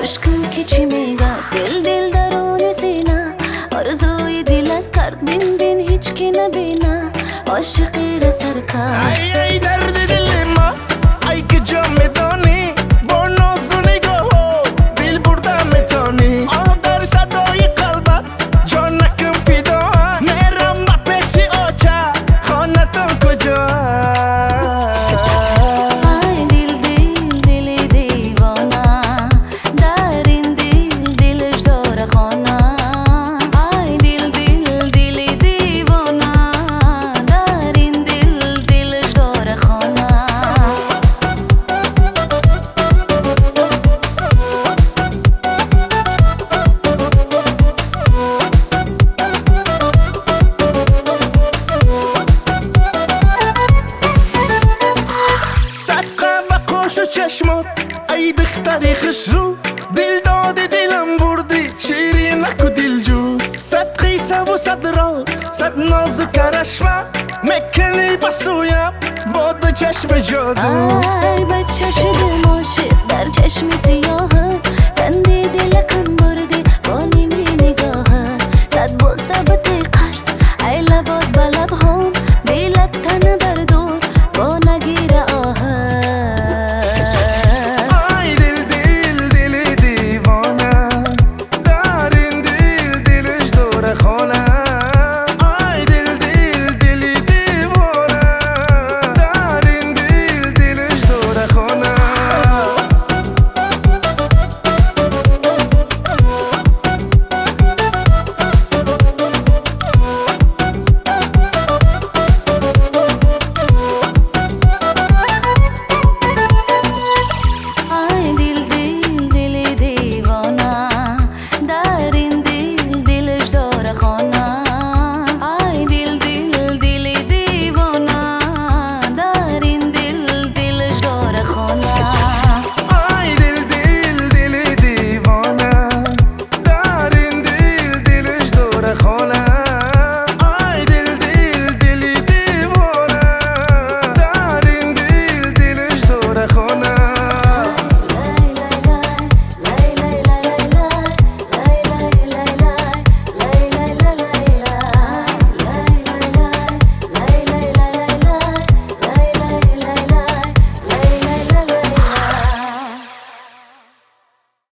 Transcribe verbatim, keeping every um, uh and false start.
گوش کن که چی میگه دل دل درون سینه آرزوی دلت کرد بین بین هیچ کی نبینه عاشقی را سر کرد ای ای درد دل ما ای که جا میدانی با ناز و نگاه دل برده میتانی آه در صدای قلبت جا نکن پیدا میرم با پیشی آچه خانه تو کجا ای دل دل دل دیوانه در این دل دلش داره خانه ای دل دل دل دیوانه در این دل دلش داره خانه صدقه به قوش و چشمات ای دختری خسرو دل داده دلم بردی شیرینک و دلجو صد قیصه و صد راز صد ناز و کرشمه مکنی بسویم با دو چشم جادو ای بچه شده ماشه در چشم سیاه